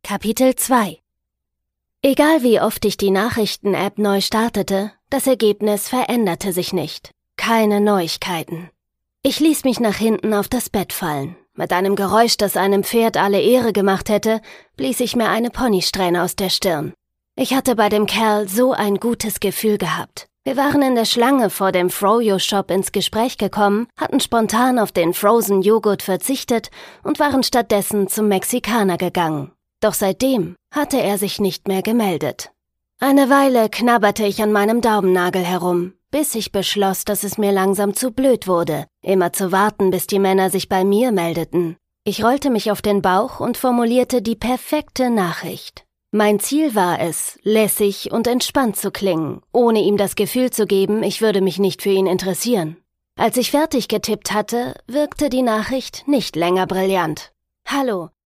Kapitel 2. Egal wie oft ich die Nachrichten-App neu startete, das Ergebnis veränderte sich nicht. Keine Neuigkeiten. Ich ließ mich nach hinten auf das Bett fallen. Mit einem Geräusch, das einem Pferd alle Ehre gemacht hätte, blies ich mir eine Ponysträhne aus der Stirn. Ich hatte bei dem Kerl so ein gutes Gefühl gehabt. Wir waren in der Schlange vor dem Froyo-Shop ins Gespräch gekommen, hatten spontan auf den Frozen Joghurt verzichtet und waren stattdessen zum Mexikaner gegangen. Doch seitdem hatte er sich nicht mehr gemeldet. Eine Weile knabberte ich an meinem Daumennagel herum, bis ich beschloss, dass es mir langsam zu blöd wurde, immer zu warten, bis die Männer sich bei mir meldeten. Ich rollte mich auf den Bauch und formulierte die perfekte Nachricht. Mein Ziel war es, lässig und entspannt zu klingen, ohne ihm das Gefühl zu geben, ich würde mich nicht für ihn interessieren. Als ich fertig getippt hatte, wirkte die Nachricht nicht länger brillant. »Hallo,